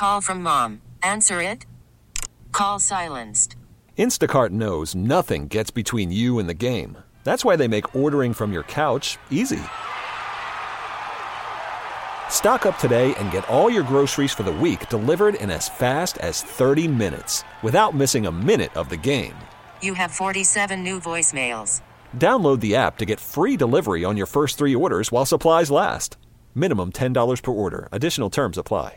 call from mom. Answer it. Call silenced. Instacart knows nothing gets between you and the game. That's why they make ordering from your couch easy. Stock up today and get all your groceries for the week delivered in as fast as 30 minutes without missing a minute of the game. You have 47 new voicemails. Download the app to get free delivery on your first 3 orders while supplies last. Minimum $10 per order. Additional terms apply.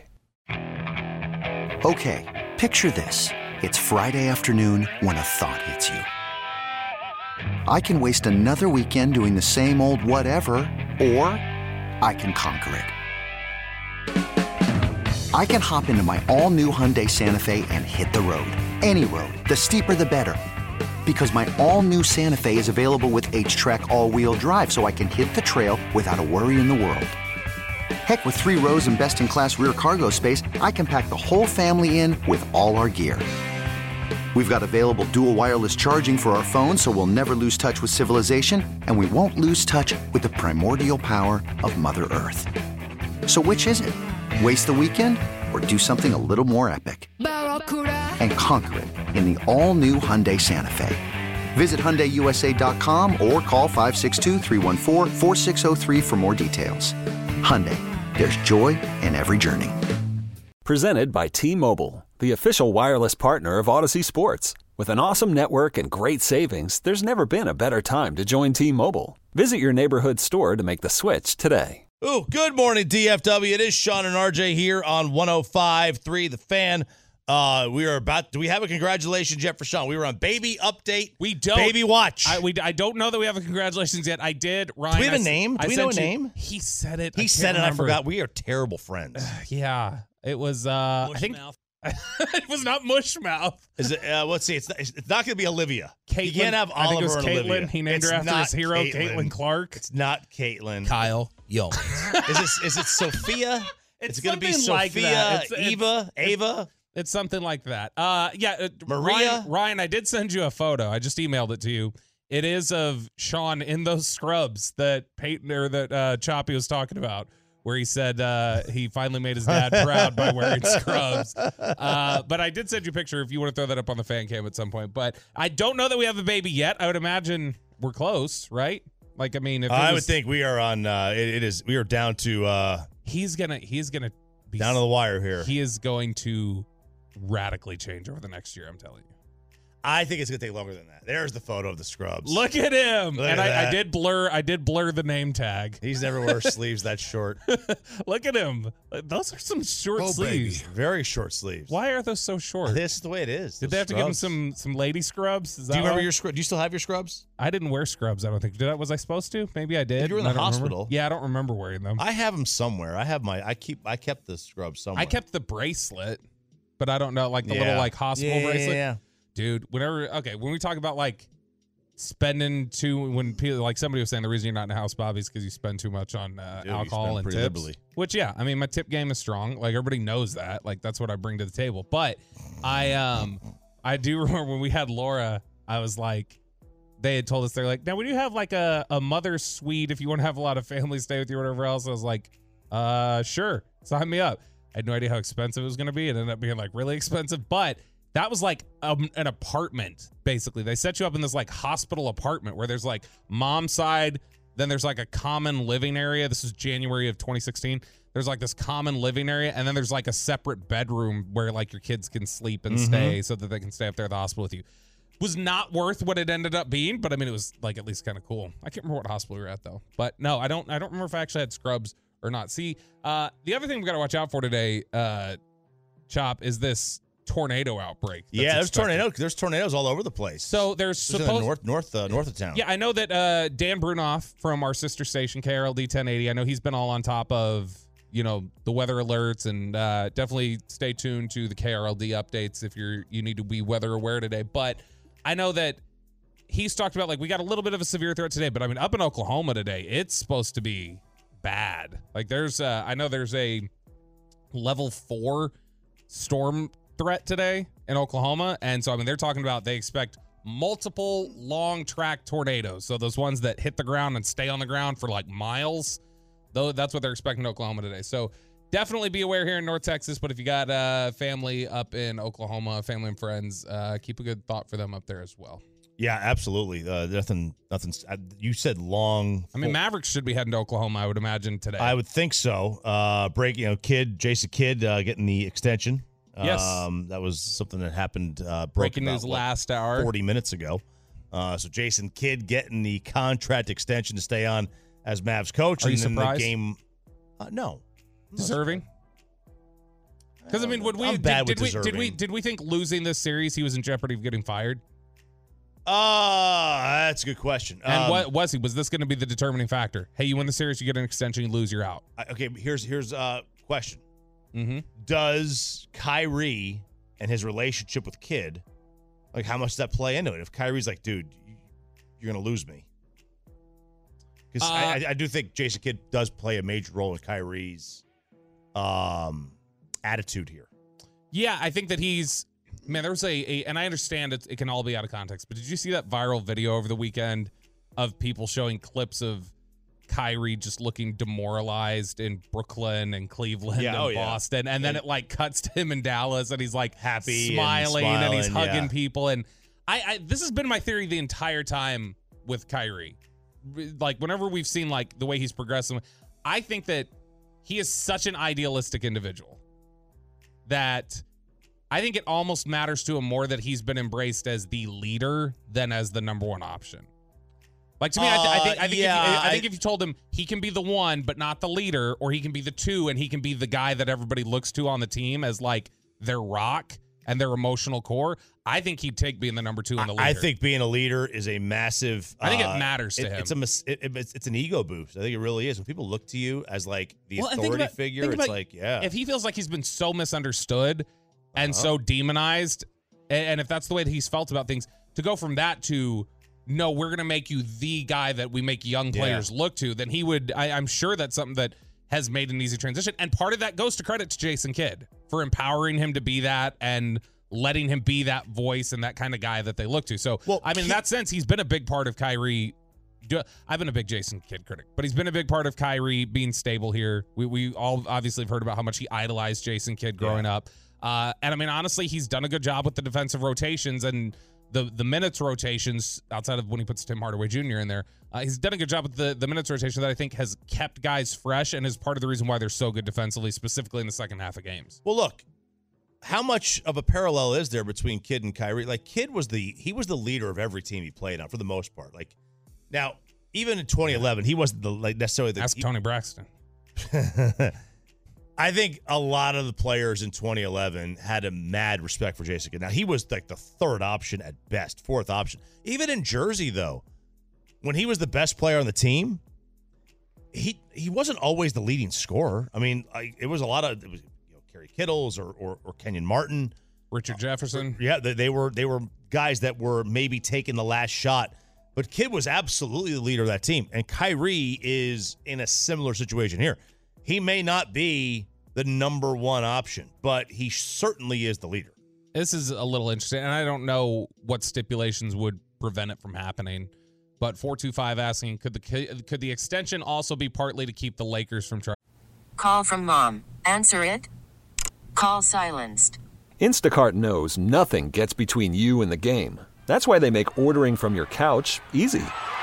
Okay, picture this. It's Friday afternoon when a thought hits you. I can waste another weekend doing the same old whatever, or I can conquer it. I can hop into my all-new Hyundai Santa Fe and hit the road. Any road. The steeper the better. Because my all-new Santa Fe is available with H-Track all-wheel drive, so I can hit the trail without a worry in the world. Heck, with 3 rows and best-in-class rear cargo space, I can pack the whole family in with all our gear. We've got available dual wireless charging for our phones, so we'll never lose touch with civilization, and we won't lose touch with the primordial power of Mother Earth. So which is it? Waste the weekend or do something a little more epic? And conquer it in the all-new Hyundai Santa Fe. Visit HyundaiUSA.com or call 562-314-4603 for more details. Hyundai, there's joy in every journey. Presented by T-Mobile, the official wireless partner of Odyssey Sports. With an awesome network and great savings, there's never been a better time to join T-Mobile. Visit your neighborhood store to make the switch today. Ooh, good morning, DFW. It is Sean and RJ here on 105.3 The Fan. We are about. Do we have a congratulations yet for Sean? We were on Baby Update. We don't. Baby Watch. I don't know that we have a congratulations yet. I did. Ryan. Do we have a name? Do we know a name? He said it. He said it. I forgot. We are terrible friends. Yeah, it was. I think it was not Mushmouth. Is it? Let's see. It's not going to be Olivia. Caitlin, you can't have Oliver I think it was and Caitlin. Olivia. He named her after his hero, Caitlin Clark. It's not Caitlin. Kyle Yeomans. Is it Sophia? It's going to be like Sophia, that. Ava. It's something like that. Maria. Ryan, I did send you a photo. I just emailed it to you. It is of Sean in those scrubs that Choppy was talking about, where he said he finally made his dad proud by wearing scrubs. But I did send you a picture if you want to throw that up on the fan cam at some point. But I don't know that we have a baby yet. I would imagine we're close, right? Like, I mean, if I would think we are on. We are down to. He's gonna be down to the wire here. He is going to radically change over the next year. I'm telling you. I think it's gonna take longer than that. There's the photo of the scrubs. Look at him. Look and at I did blur the name tag. He's never wore sleeves that short. Look at him. Those are some short sleeves. Baby. Very short sleeves. Why are those so short? This is the way it is. Did they have to give him some lady scrubs? Do you remember your scrubs? Do you still have your scrubs? I didn't wear scrubs, I don't think. Was I supposed to? Maybe I did. You were in the hospital. Remember. Yeah, I don't remember wearing them. I have them somewhere. I kept the scrubs somewhere. I kept the bracelet, but I don't know, like the little like hospital bracelet. Yeah. Dude, when we talk about like spending when people, like somebody was saying the reason you're not in a house, Bobby, is because you spend too much on alcohol and tips. Liberally. Which, yeah, I mean, my tip game is strong. Like, everybody knows that. Like, that's what I bring to the table. But I do remember when we had Laura, I was like, they had told us, they're like, now we do have like a mother suite if you want to have a lot of family stay with you or whatever else. I was like, sure, sign me up. I had no idea how expensive it was going to be. It ended up being like really expensive, but that was like an apartment, basically. They set you up in this like hospital apartment where there's like mom's side, then there's like a common living area. This was January of 2016. There's like this common living area, and then there's like a separate bedroom where like your kids can sleep and stay so that they can stay up there at the hospital with you. Was not worth what it ended up being, but I mean, it was like at least kind of cool. I can't remember what hospital we were at though. But no, I don't remember if I actually had scrubs or not. See, the other thing we got to watch out for today, Chop, is this tornado outbreak. There's tornadoes all over the place. So there's supposed north of town. Yeah, I know that Dan Brunoff from our sister station KRLD 1080. I know he's been all on top of the weather alerts, and definitely stay tuned to the KRLD updates if you need to be weather aware today. But I know that he's talked about like we got a little bit of a severe threat today, but I mean up in Oklahoma today, it's supposed to be bad. Like there's I know there's a level 4 storm threat today in Oklahoma, and so I mean they're talking about they expect multiple long track tornadoes, so those ones that hit the ground and stay on the ground for like miles, though. That's what they're expecting in Oklahoma today. So definitely be aware here in North Texas, but if you got family up in Oklahoma, family and friends, keep a good thought for them up there as well. Yeah, absolutely. Nothing. You said long. I mean, Mavericks should be heading to Oklahoma, I would imagine, today. I would think so. Jason Kidd getting the extension. Yes. That was something that happened. Breaking news last hour. 40 minutes ago. So Jason Kidd getting the contract extension to stay on as Mavs coach. Are you surprised? The game, no. Deserving? Because, I mean, did we think losing this series he was in jeopardy of getting fired? That's a good question. And what was he? Was this going to be the determining factor? Hey, you win the series, you get an extension, you lose, you're out. Okay, here's a question. Mm-hmm. Does Kyrie and his relationship with Kidd, like, how much does that play into it? If Kyrie's like, dude, you're going to lose me. Because I do think Jason Kidd does play a major role in Kyrie's attitude here. Yeah, I think that he's... Man, there was and I understand it can all be out of context, but did you see that viral video over the weekend of people showing clips of Kyrie just looking demoralized in Brooklyn and Cleveland and Boston, and then it like cuts to him in Dallas, and he's like happy, smiling, and he's hugging people, and I this has been my theory the entire time with Kyrie. Like whenever we've seen like the way he's progressing, I think that he is such an idealistic individual that I think it almost matters to him more that he's been embraced as the leader than as the number one option. Like to me, I think if you told him he can be the one but not the leader, or he can be the two and he can be the guy that everybody looks to on the team as like their rock and their emotional core, I think he'd take being the number two and the leader. I think being a leader is a massive. I think it matters to him. It's an ego boost. I think it really is. When people look to you as like the authority figure, it's like, yeah. If he feels like he's been so misunderstood and so demonized, and if that's the way that he's felt about things, to go from that to, no, we're going to make you the guy that we make young players look to, then he would, I'm sure that's something that has made an easy transition. And part of that goes to credit to Jason Kidd for empowering him to be that and letting him be that voice and that kind of guy that they look to. So, in that sense, he's been a big part of Kyrie. I've been a big Jason Kidd critic, but he's been a big part of Kyrie being stable here. We all obviously have heard about how much he idolized Jason Kidd growing up. And I mean, honestly, he's done a good job with the defensive rotations and the minutes rotations outside of when he puts Tim Hardaway Jr. in there. He's done a good job with the minutes rotation that I think has kept guys fresh and is part of the reason why they're so good defensively, specifically in the second half of games. Well, look, how much of a parallel is there between Kidd and Kyrie? Like, Kidd was the leader of every team he played on for the most part. Like, now, even in 2011, he wasn't necessarily the. Ask Tony Braxton. I think a lot of the players in 2011 had a mad respect for Jason Kidd. Now, he was like the third option at best, fourth option. Even in Jersey, though, when he was the best player on the team, he wasn't always the leading scorer. I mean, it was Kerry Kittles or Kenyon Martin, Richard Jefferson. Yeah, they were guys that were maybe taking the last shot. But Kidd was absolutely the leader of that team. And Kyrie is in a similar situation here. He may not be the number one option, but he certainly is the leader. This is a little interesting, and I don't know what stipulations would prevent it from happening. But 425 asking, could the extension also be partly to keep the Lakers from trying? Call from mom. Answer it. Call silenced. Instacart knows nothing gets between you and the game. That's why they make ordering from your couch easy.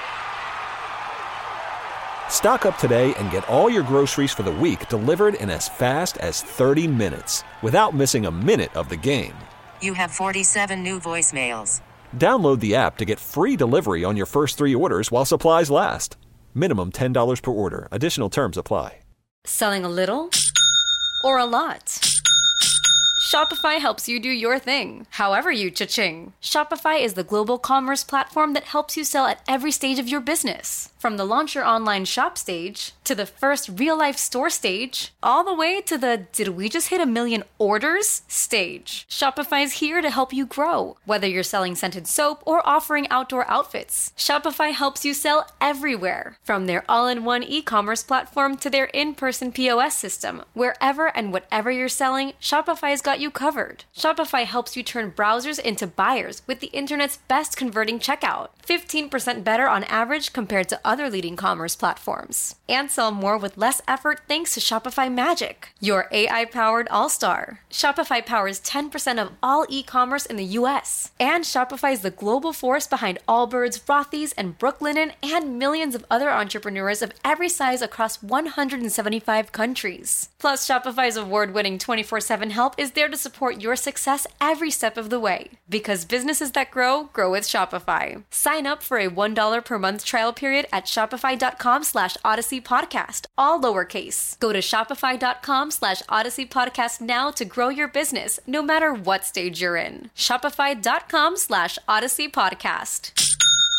Stock up today and get all your groceries for the week delivered in as fast as 30 minutes without missing a minute of the game. You have 47 new voicemails. Download the app to get free delivery on your first 3 orders while supplies last. Minimum $10 per order. Additional terms apply. Selling a little or a lot? Shopify helps you do your thing, however you cha-ching. Shopify is the global commerce platform that helps you sell at every stage of your business. From the launch your online shop stage, to the first real-life store stage, all the way to the did we just hit 1 million orders stage. Shopify's here to help you grow. Whether you're selling scented soap or offering outdoor outfits, Shopify helps you sell everywhere. From their all-in-one e-commerce platform to their in-person POS system, wherever and whatever you're selling, Shopify's got you covered. Shopify helps you turn browsers into buyers with the internet's best converting checkout. 15% better on average compared to other leading commerce platforms. And sell more with less effort thanks to Shopify Magic, your AI-powered all-star. Shopify powers 10% of all e-commerce in the U.S. And Shopify is the global force behind Allbirds, Rothy's, and Brooklinen, and millions of other entrepreneurs of every size across 175 countries. Plus, Shopify's award-winning 24/7 help is there to support your success every step of the way. Because businesses that grow with Shopify. Sign up for a $1 per month trial period at shopify.com/Odyssey Podcast, all lowercase. Go to shopify.com/Odyssey Podcast now to grow your business, no matter what stage you're in. Shopify.com/Odyssey Podcast.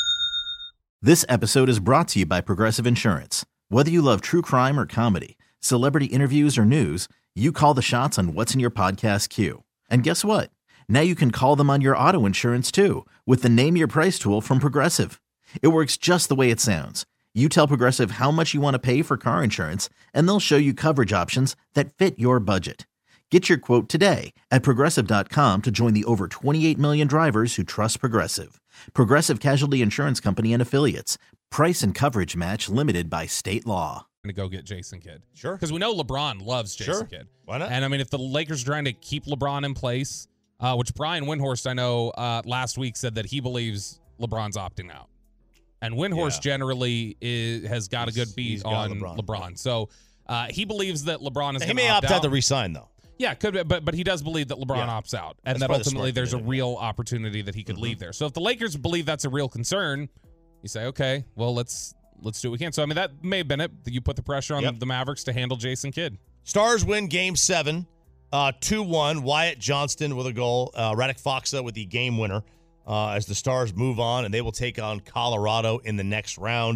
This episode is brought to you by Progressive Insurance. Whether you love true crime or comedy, celebrity interviews or news, you call the shots on what's in your podcast queue. And guess what? Now you can call them on your auto insurance too with the Name Your Price tool from Progressive. It works just the way it sounds. You tell Progressive how much you want to pay for car insurance, and they'll show you coverage options that fit your budget. Get your quote today at Progressive.com to join the over 28 million drivers who trust Progressive. Progressive Casualty Insurance Company and Affiliates. Price and coverage match limited by state law. To go get Jason Kidd. Sure. Because we know LeBron loves Jason Kidd. Why not? And I mean, if the Lakers are trying to keep LeBron in place, which Brian Windhorst, I know, last week said that he believes LeBron's opting out. And Windhorst generally has got a good beat on LeBron. So he believes that LeBron is going to opt out. He may opt out to resign, though. Yeah, could be, but he does believe that LeBron opts out. And that ultimately there's a real opportunity that he could leave there. So if the Lakers believe that's a real concern, you say, okay, well, let's do what we can. So, I mean, that may have been it. You put the pressure on the Mavericks to handle Jason Kidd. Stars win Game 7. 2-1, Wyatt Johnston with a goal. Radek Faksa with the game winner as the Stars move on, and they will take on Colorado in the next round.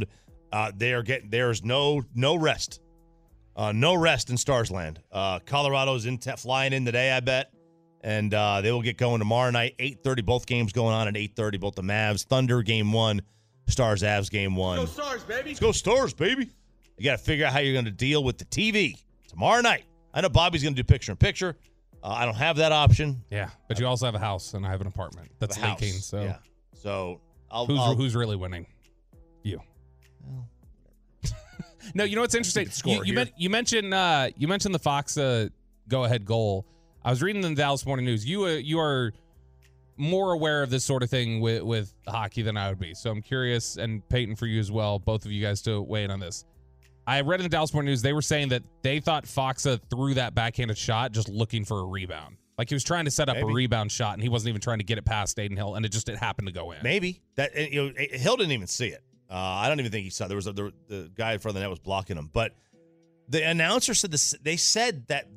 There's no rest. No rest in Stars land. Colorado's flying in today, I bet, and they will get going tomorrow night, 8:30. Both games going on at 8:30. Both the Mavs, Thunder game 1, Stars, Avs game 1. Let's go Stars, baby. Let's go Stars, baby. You got to figure out how you're going to deal with the TV tomorrow night. I know Bobby's going to do picture-in-picture. I don't have that option. Yeah, but you also have a house, and I have an apartment that's leaking. So, yeah. So who's really winning? You. Well. No, you know what's interesting? You mentioned the Fox go-ahead goal. I was reading in the Dallas Morning News. You are more aware of this sort of thing with hockey than I would be. So I'm curious, and Peyton, for you as well, both of you guys to weigh in on this. I read in the Dallas Morning News, they were saying that they thought Faksa threw that backhanded shot just looking for a rebound. Like he was trying to set up a rebound shot, and he wasn't even trying to get it past Adin Hill, and it happened to go in. Maybe. Hill didn't even see it. I don't even think he saw it. There was the guy in front of the net was blocking him. But the announcer said this. They said that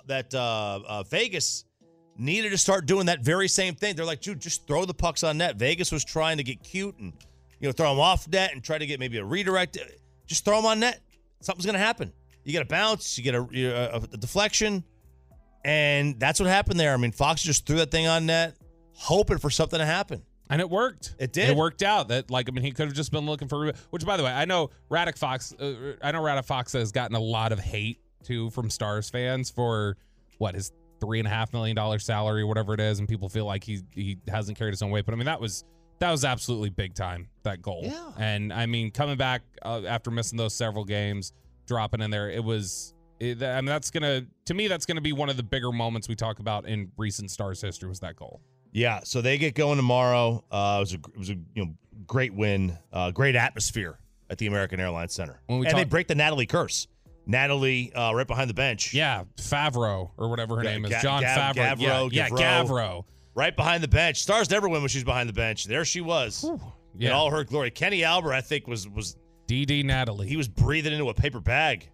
Vegas needed to start doing that very same thing. They're like, dude, just throw the pucks on net. Vegas was trying to get cute and throw them off net and try to get maybe a redirect. Just throw them on net. Something's going to happen. You get a bounce, you get a deflection, and that's what happened there. I mean, Fox just threw that thing on net, hoping for something to happen. And it worked. It did. It worked out. He could have just been looking for, which, by the way, I know Radek Faksa has gotten a lot of hate, too, from Stars fans for, his $3.5 million salary, whatever it is, and people feel like he hasn't carried his own weight. But, I mean, that was absolutely big time, that goal. Yeah. And, I mean, coming back after missing those several games, dropping in there, that's going to be one of the bigger moments we talk about in recent Stars history was that goal. Yeah, so they get going tomorrow. It was a great win, great atmosphere at the American Airlines Center. They break the Natalie curse. Natalie right behind the bench. Yeah, Favreau or whatever her name is. John Favreau. Gavreau. Right behind the bench. Stars never win when she's behind the bench. There she was. In all her glory. Kenny Albert, I think, was DD Natalie. He was breathing into a paper bag.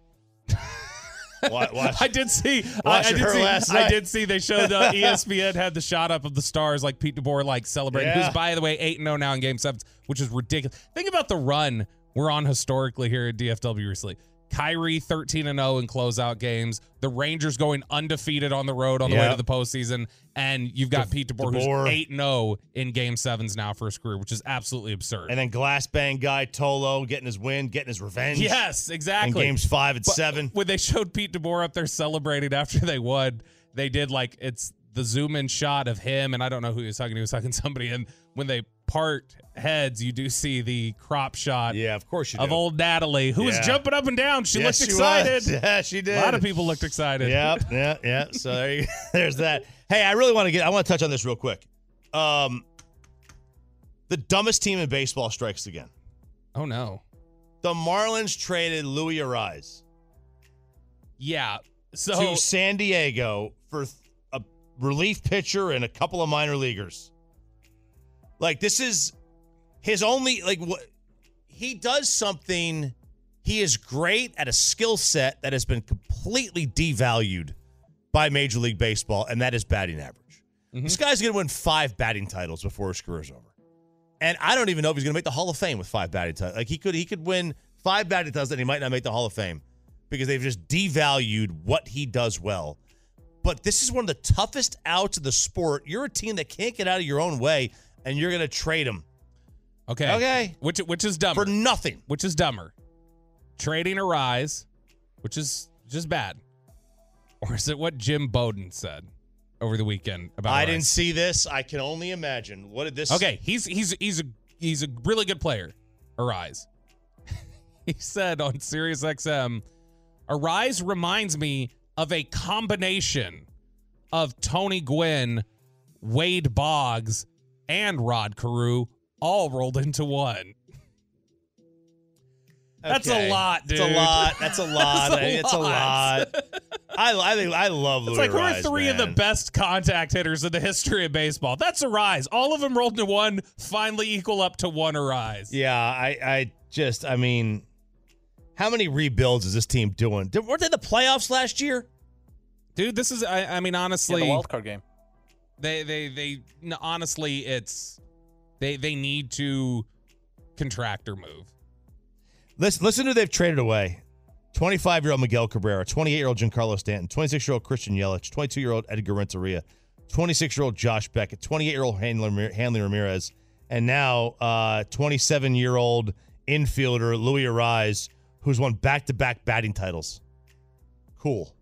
I did see. Last night. I did see. They showed ESPN had the shot up of the Stars, like Pete DeBoer, celebrating. Who's, by the way, 8-0 now in Game 7, which is ridiculous. Think about the run we're on historically here at DFW recently. Kyrie 13-0 in closeout games. The Rangers going undefeated on the road on the way to the postseason, and you've got Pete DeBoer who's 8-0 in Game 7s now for his career, which is absolutely absurd. And then glass bang guy Tolo getting his win, getting his revenge. Yes, exactly. In Games 5 and 7. When they showed Pete DeBoer up there celebrating after they won, they did it's the zoom in shot of him, and I don't know who he was hugging. He was hugging somebody, and when they part heads, you do see the crop shot. Yeah, of course you do. Of old Natalie, who was jumping up and down. She looked excited. Yeah, she did. A lot of people looked excited. Yeah. So there's that. Hey, I want to touch on this real quick. The dumbest team in baseball strikes again. Oh, no. The Marlins traded Luis Arraez. Yeah. So to San Diego for a relief pitcher and a couple of minor leaguers. Like, this is his only, like, what he does something. He is great at a skill set that has been completely devalued by Major League Baseball, and that is batting average. Mm-hmm. This guy's going to win 5 batting titles before his career's over. And I don't even know if he's going to make the Hall of Fame with 5 batting titles. Like, he could win 5 batting titles, and he might not make the Hall of Fame because they've just devalued what he does well. But this is one of the toughest outs of the sport. You're a team that can't get out of your own way, and you're going to trade him. Okay. Which is dumber. For nothing. Which is dumber. Trading Arraez, which is just bad. Or is it what Jim Bowden said over the weekend about I Arraez? didn't see this. I can only imagine. What did this? Okay, he's a really good player, Arraez. He said on SiriusXM, Arraez reminds me of a combination of Tony Gwynn, Wade Boggs, and Rod Carew all rolled into one. That's a lot, dude. That's a lot. It's a lot. I love Luis Arraez. It's like we're 3 of the best contact hitters in the history of baseball. That's Arraez. All of them rolled into one, finally equal up to one Arraez. Yeah, I mean, how many rebuilds is this team doing? Weren't they in the playoffs last year? Dude, this is, I mean, honestly. The wild card game. Honestly, it's, they need to contract or move. Listen to who they've traded away. 25-year-old Miguel Cabrera, 28-year-old Giancarlo Stanton, 26-year-old Christian Yelich, 22-year-old Edgar Renteria, 26-year-old Josh Beckett, 28-year-old Hanley Ramirez, and now 27-year-old infielder Luis Arraez, who's won back-to-back batting titles. Cool.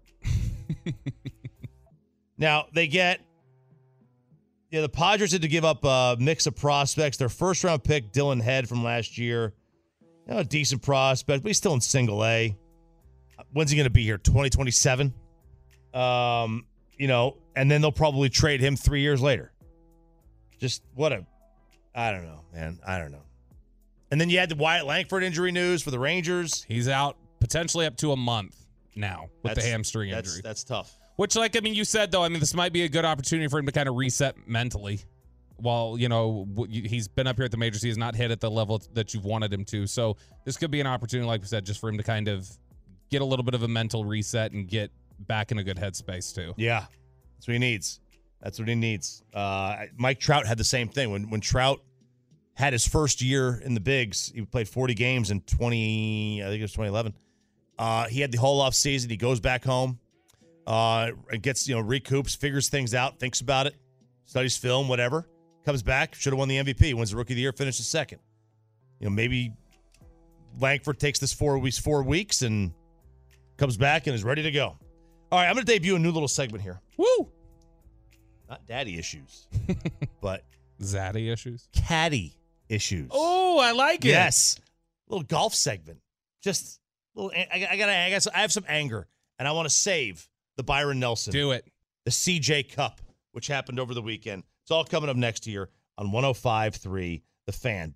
Now, they get... Yeah, the Padres had to give up a mix of prospects. Their first-round pick, Dylan Head from last year, a decent prospect, but he's still in single A. When's he going to be here? 2027? And then they'll probably trade him 3 years later. Just I don't know, man. I don't know. And then you had the Wyatt Langford injury news for the Rangers. He's out potentially up to a month now with the hamstring injury. That's tough. Which, you said, though, this might be a good opportunity for him to kind of reset mentally. While, he's been up here at the majors, he has not hit at the level that you've wanted him to. So this could be an opportunity, like we said, just for him to kind of get a little bit of a mental reset and get back in a good headspace, too. Yeah, that's what he needs. Mike Trout had the same thing. When Trout had his first year in the bigs, he played 40 games in 2011. He had the whole off season. He goes back home, and gets, recoups, figures things out, thinks about it, studies film, whatever. Comes back, should have won the MVP, wins the Rookie of the Year, finishes second. Maybe Langford takes this 4 weeks and comes back and is ready to go. All right, I'm going to debut a new little segment here. Woo! Not daddy issues, but zaddy issues? Caddy issues. Oh, I like it. Yes. Little golf segment. Just a little. I have some anger, and I want to save the Byron Nelson. Do it. The CJ Cup, which happened over the weekend. It's all coming up next year on 105.3 The Fan.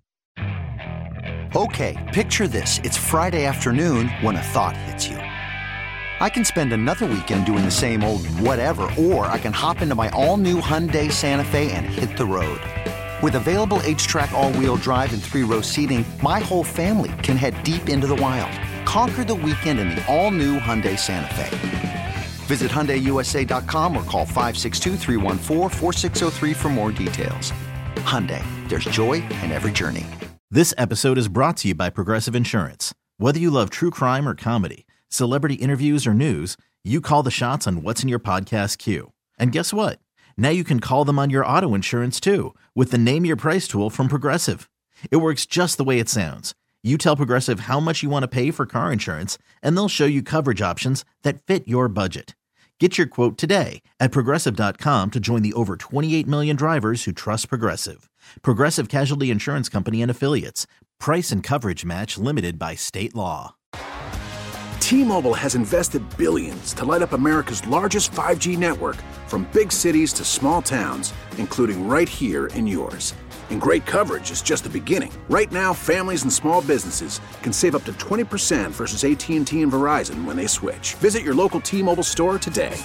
Okay, picture this. It's Friday afternoon when a thought hits you. I can spend another weekend doing the same old whatever, or I can hop into my all-new Hyundai Santa Fe and hit the road. With available H-Track all-wheel drive and 3-row seating, my whole family can head deep into the wild. Conquer the weekend in the all-new Hyundai Santa Fe. Visit HyundaiUSA.com or call 562-314-4603 for more details. Hyundai, there's joy in every journey. This episode is brought to you by Progressive Insurance. Whether you love true crime or comedy, celebrity interviews or news, you call the shots on what's in your podcast queue. And guess what? Now you can call them on your auto insurance too with the Name Your Price tool from Progressive. It works just the way it sounds. You tell Progressive how much you want to pay for car insurance, and they'll show you coverage options that fit your budget. Get your quote today at Progressive.com to join the over 28 million drivers who trust Progressive. Progressive Casualty Insurance Company and Affiliates. Price and coverage match limited by state law. T-Mobile has invested billions to light up America's largest 5G network, from big cities to small towns, including right here in yours. And great coverage is just the beginning. Right now, families and small businesses can save up to 20% versus AT&T and Verizon when they switch. Visit your local T-Mobile store today.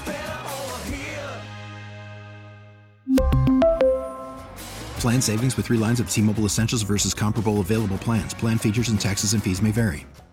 Plan savings with 3 lines of T-Mobile Essentials versus comparable available plans. Plan features and taxes and fees may vary.